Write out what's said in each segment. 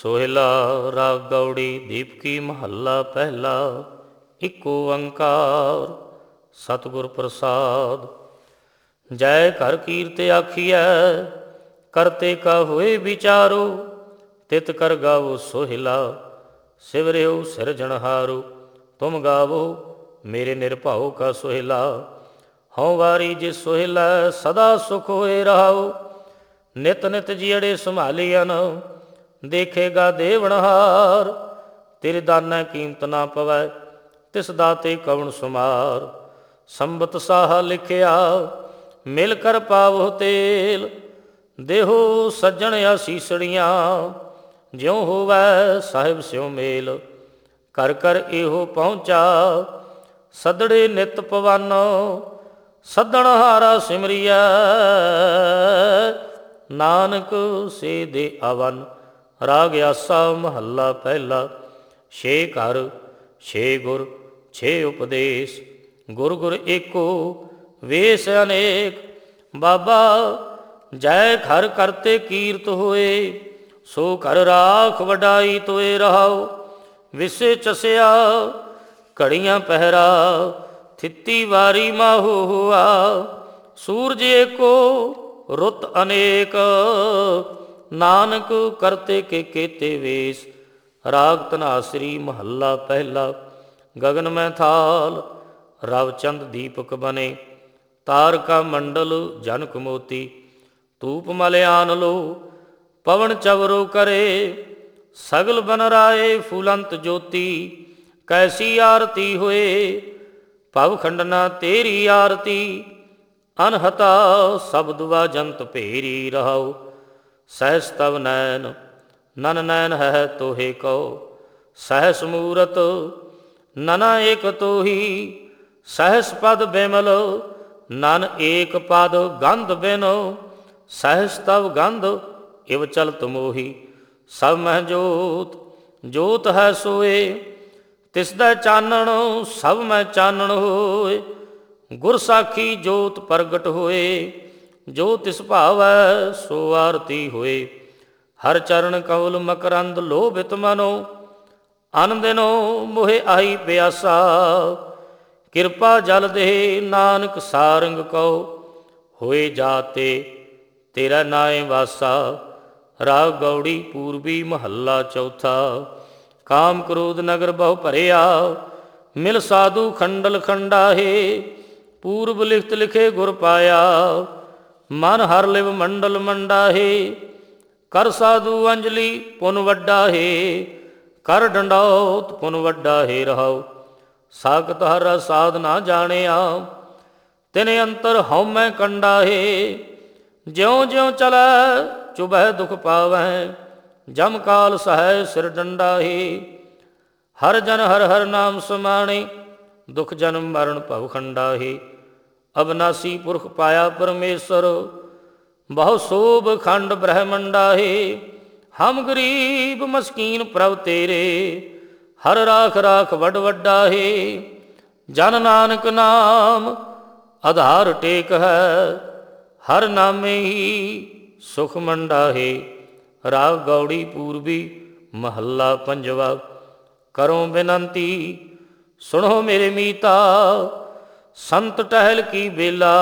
ਸੋਹਿਲਾ ਰਾਗ ਗੌੜੀ ਦੀਪਕੀ ਮਹੱਲਾ ਪਹਿਲਾ। ਇੱਕ ਓੰਕਾਰ ਸਤਿਗੁਰ ਪ੍ਰਸਾਦ। ਜੈ ਘਰ ਕੀਰਤ ਆਖੀਐ ਕਰਤੇ ਕਾ ਹੋਏ ਵਿਚਾਰੋ। ਤਿਤ ਕਰ ਗਾਵੋ ਸੋਹਿਲਾ ਸਿਵਰਿਓ ਸਿਰਜਣਹਾਰੋ। ਤੁਮ ਗਾਵੋ ਮੇਰੇ ਨਿਰਭਉ ਕਾ ਸੋਹਿਲਾ। ਹਉ ਵਾਰੀ ਜਿਸ ਸੋਹਿਲਾ ਸਦਾ ਸੁਖ ਹੋਏ ਰਹਾਉ। ਨਿਤ ਨਿਤ ਜੀਅੜੇ ਸੰਭਾਲੀਅਨ ਦੇਖੇਗਾ ਦੇਵਨਹਾਰ। ਤੇਰੇ ਦਾਨੈ ਕੀਮਤ ਨਾ ਪਵੈ ਤਿਸ ਦਾਤੇ ਕਵਣ ਸੁਮਾਰ। ਸੰਬਤ ਸਾਹਾ ਲਿਖਿਆ ਮਿਲ ਕਰ ਪਾਵੋ ਤੇਲ। ਦੇਹੋ ਸੱਜਣ ਆਸੀਸੜੀਆਂ ਜਿਉ ਹੋਵੈ ਸਾਹਿਬ ਸਿਉ ਮੇਲ। ਕਰ ਕਰ ਇਹੋ ਪਹੁੰਚਾ ਸੱਦੜੇ ਨਿਤ ਪਵਨ। ਸੱਦਣਹਾਰਾ ਸਿਮਰਿਐ ਨਾਨਕ ਸੇ ਦੇ ਅਵਨ। ਰਾਗ ਆਸਾ ਮਹੱਲਾ ਪਹਿਲਾ। ਛੇ ਘਰ ਛੇ ਗੁਰ ਛੇ ਉਪਦੇਸ਼। ਗੁਰ ਗੁਰ ਏਕੋ ਵੇਸ ਅਨੇਕ। ਬਾਬਾ ਜੈ ਘਰ ਕਰਤੇ ਕੀਰਤ ਹੋਏ। ਸੋ ਘਰ ਰਾਖ ਵਡਾਈ ਤੋਏ ਰਹਾਉ। ਵਿਸੇ ਚਸਿਆ ਘੜੀਆਂ ਪਹਿਰਾ ਥਿੱਤੀ ਵਾਰੀ ਮਾਹੂ ਹੁਆ। ਸੂਰਜ ਏਕੋ ਰੁੱਤ ਅਨੇਕ ਨਾਨਕ ਕਰਤੇ ਕੇ ਕੇਤੇ ਵੇਸ। ਰਾਗ ਧਨਾਸਰੀ ਮਹੱਲਾ ਪਹਿਲਾ। ਗਗਨ ਮੈਂ ਥਾਲ ਰਵ ਚੰਦ ਦੀਪਕ ਬਨੇ। ਤਾਰਕਾ ਮੰਡਲ ਜਨਕ ਮੋਤੀ। ਧੂਪ ਮਲ ਆਨ ਲੋ ਪਵਨ ਚਵਰੋ ਕਰੇ। ਸਗਲ ਬਨ ਰਾਏ ਫੁਲੰਤ ਜੋਤੀ। ਕੈਸੀ ਆਰਤੀ ਹੋਏ ਭਵ ਖੰਡਨਾ ਤੇਰੀ ਆਰਤੀ। ਅਨਹਤਾ ਸ਼ਬਦ ਵਾਜੰਤ ਭੇਰੀ ਰਹਾਉ। ਸਹਿਸ ਤਵ ਨੈਨ ਨਨ ਨੈਨ ਹੈ ਤੋਹੇ ਕਉ। ਸਹਿਸ ਮੂਰਤ ਨਨਾ ਏਕ ਤੋਹੀ। ਸਹਿਸ ਪਦ ਬਿਮਲ ਨਨ ਏਕ ਪਦ ਗੰਧ ਬਿਨੋ। ਸਹਿਸ ਤਵ ਗੰਧ ਇਵ ਚਲਤ ਮੋਹੀ। ਸਭ ਮਹਿ ਜੋਤ ਜੋਤ ਹੈ ਸੋਏ। ਤਿਸ ਦਾ ਚਾਨਣ ਸਭ ਮੈਂ ਚਾਨਣ ਹੋਏ। ਗੁਰ ਸਾਖੀ ਜੋਤ ਪ੍ਰਗਟ ਹੋਏ। ਜੋ ਤਿਸ ਭਾਵੈ ਸੋ ਆਰਤੀ ਹੋਏ। ਹਰ ਚਰਨ ਕਵਲ ਮਕਰੰਦ ਲੋਭਿਤ ਮਨੋ। ਅਨ ਦਿਨੋ ਮੋਹਿ ਆਈ ਪਿਆਸਾ। ਕਿਰਪਾ ਜਲ ਦੇ ਨਾਨਕ ਸਾਰੰਗ ਕਉ। ਹੋਏ ਜਾਤੇ ਤੇਰਾ ਨਾਏ ਵਾਸਾ। ਰਾਗ ਗੌੜੀ ਪੂਰਬੀ ਮਹੱਲਾ ਚੌਥਾ। ਕਾਮ ਕ੍ਰੋਧ ਨਗਰ ਬਹੁ ਭਰਿਆ ਮਿਲ ਸਾਧੂ ਖੰਡਲ ਖੰਡਾਹੇ। ਪੂਰਬ ਲਿਖਤ ਲਿਖੇ ਗੁਰ ਪਾਇਆ ਮਨ ਹਰ ਲਿਵ ਮੰਡਲ ਮੰਡਾਹੇ। ਕਰ ਸਾਧੂ ਅੰਜਲੀ ਪੁਨ ਵੱਡਾ ਹੈ। ਕਰ ਡੰਡੌਤ ਪੁਨ ਵੱਡਾ ਹੈ ਰਹਾਉ। ਸਾਖਤ ਹਰ ਸਾਧ ਨਾ ਜਾਣਿਆ ਤਿਨ ਅੰਤਰ ਹਉਮੈ ਕੰਡਾ ਹੈ। ਜਿਉ ਜਿਉ ਚਲੈ ਚੁਭੈ ਦੁਖ ਪਾਵੈ। ਜਮ ਕਾਲ ਸਹੈ ਸਿਰ ਡੰਡਾ ਹੈ। ਹਰ ਜਨ ਹਰ ਹਰ ਨਾਮ ਸਮਾਣੇ। ਦੁਖ ਜਨਮ ਮਰਨ ਭਵ ਖੰਡਾ ਹੈ। ਅਬਨਾਸੀ ਪੁਰਖ ਪਾਇਆ ਪਰਮੇਸ਼ਰ। ਬਹੁ ਸੋਭ ਖੰਡ ਬ੍ਰਹਮੰਡਾ ਹੈ। ਹਮ ਗਰੀਬ ਮਸਕੀਨ ਪ੍ਰਭ ਤੇਰੇ। ਹਰ ਰਾਖ ਰਾਖ ਵੱਡ ਵੱਡਾ ਹੈ। ਜਨ ਨਾਨਕ ਨਾਮ ਆਧਾਰ ਟੇਕ ਹੈ। ਹਰ ਨਾਮੇ ਹੀ ਸੁਖ ਮੰਡਾ ਹੈ। ਰਾਗ ਗੌੜੀ ਪੂਰਬੀ ਮਹੱਲਾ ਪੰਜਵਾ। ਕਰੋ ਬੇਨੰਤੀ ਸੁਣੋ ਮੇਰੇ ਮੀਤਾ। ਸੰਤ ਟਹਿਲ ਕੀ ਬੇਲਾ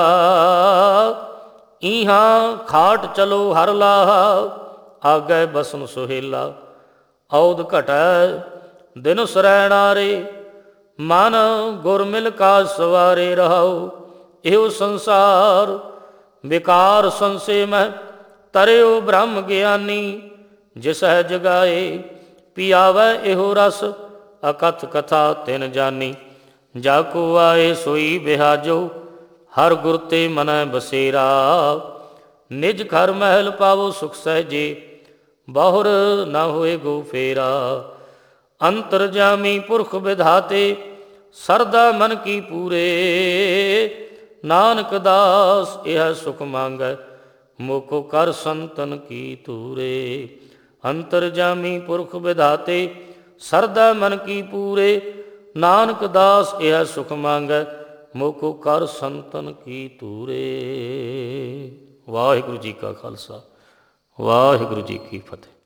ਇਹਾਂ ਖਾਟ ਚਲੋ ਹਰ ਲਾਹਾ। ਆਗੈ ਬਸਨ ਸੁਹੇਲਾ ਔਦ ਘਟੈ ਦਿਨ ਸਰੈਣਾਰੇ। ਮਨ ਗੁਰ ਮਿਲ ਕਾ ਸਵਾਰੇ ਰਹਾਉ। ਇਹੋ ਸੰਸਾਰ ਵਿਕਾਰ ਸੰਸੇ ਮਹਿ ਤਰਿਓ ਬ੍ਰਹਮ ਗਿਆਨੀ। ਜਿਸ ਹੈ ਜਗਾਏ ਪਿਆਵੈ ਇਹੋ ਰਸ ਅਕਥ ਕਥਾ ਤਿਨ ਜਾਨੀ। ਜਾ ਕੋ ਆਏ ਸੋਈ ਬਿਹਾਜੋ ਹਰ ਗੁਰ ਤੇ ਮਨੈ ਬਸੇਰਾ। ਨਿਜ ਘਰ ਮਹਿਲ ਪਾਵੋ ਸੁਖ ਸਹਿਜੇ ਬਾਹੁਰ ਨਾ ਹੋਏ ਗੋ ਫੇਰਾ। ਅੰਤਰ ਜਾਮੀ ਪੁਰਖ ਵਿਧਾਤੇ ਸਰਦਾ ਮਨ ਕੀ ਪੂਰੇ। ਨਾਨਕ ਦਾਸ ਇਹ ਸੁਖ ਮੰਗੈ ਮੋਕੋ ਕਰ ਸੰਤਨ ਕੀ ਤੂਰੇ। ਅੰਤਰ ਜਾਮੀ ਪੁਰਖ ਵਿਧਾਤੇ ਸਰਦਾ ਮਨ ਕੀ ਪੂਰੇ। ਨਾਨਕ ਦਾਸ ਇਹ ਸੁਖ ਮੰਗੈ ਮੋਕੋ ਕਰ ਸੰਤਨ ਕੀ ਤੂਰੇ। ਵਾਹਿਗੁਰੂ ਜੀ ਕਾ ਖਾਲਸਾ ਵਾਹਿਗੁਰੂ ਜੀ ਕੀ ਫਤਿਹ।